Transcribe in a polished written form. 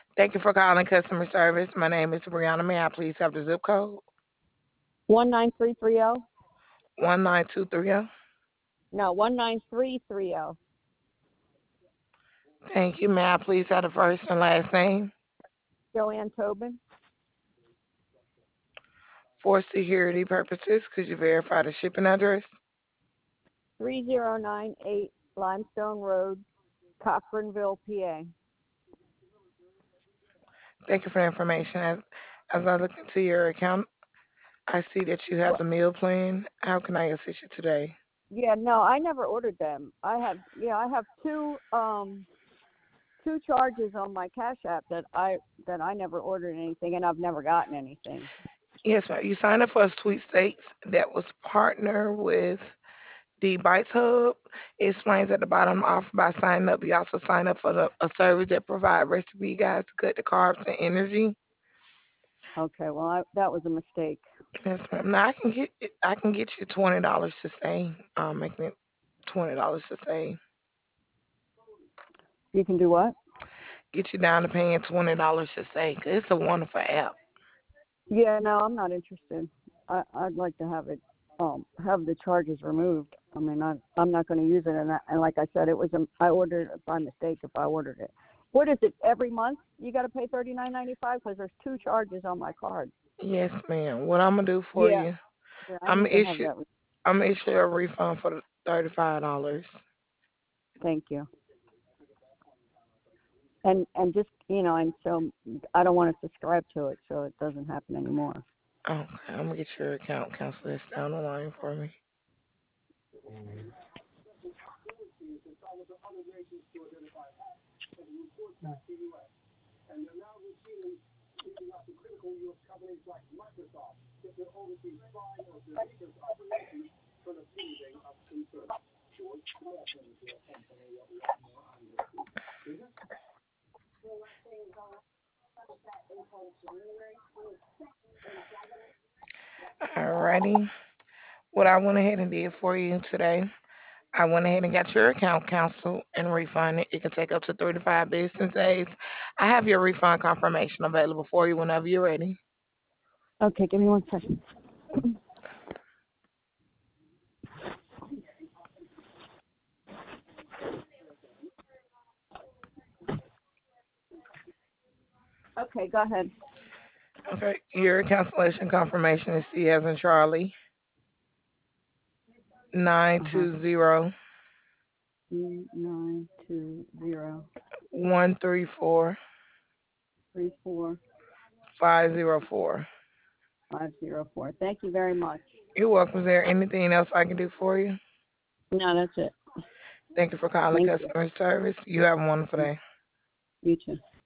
Thank you for calling customer service. My name is Brianna. May I please have the zip code? 19330. 19230. No, 19330. Thank you. May I please have the first and last name? Joanne Tobin. For security purposes, could you verify the shipping address? 3098 Limestone Road, Cochranville, PA. Thank you for the information. As I look into your account, I see that you have Well, the meal plan. How can I assist you today? yeah, no, I never ordered them. I have two charges on my Cash App that I never ordered anything, and I've never gotten anything. Yes, ma'am. You signed up for a sweepstakes that was partnered with the Bites Hub. It explains at the bottom off by signing up. You also sign up for a service that provide recipe guides to cut the carbs and energy. Okay, well, that was a mistake. Yes, ma'am. Now I can get you $20 to stay. Making it $20 to stay. You can do what? Get you down to paying $20 to stay. 'Cause it's a wonderful app. Yeah, no, I'm not interested. I'd like to have the charges removed. I mean, I'm not going to use it, and like I said, I ordered it by mistake if I ordered it. What is it? Every month you got to pay $39.95 because there's two charges on my card. Yes, ma'am. What I'm gonna do for Yeah, you? yeah, I I'm need gonna to have issue. that. I'm gonna issue a refund for the $35. Thank you. And just and so I don't want to subscribe to it, so it doesn't happen anymore. Okay, I'm gonna get your account cancel this down the line for me. Alrighty. What I went ahead and did for you today, I went ahead and got your account canceled and refunded. It can take up to 35 business days. I have your refund confirmation available for you whenever you're ready. Okay, give me 1 second. Okay, go ahead. Okay, your cancellation confirmation is C as in Charlie, nine Uh huh. two zero 920 134 34 504. 504. Thank you very much. You're welcome. Is there anything else I can do for you? No, that's it. Thank you for calling Thank you. customer service. You have a wonderful day. You too.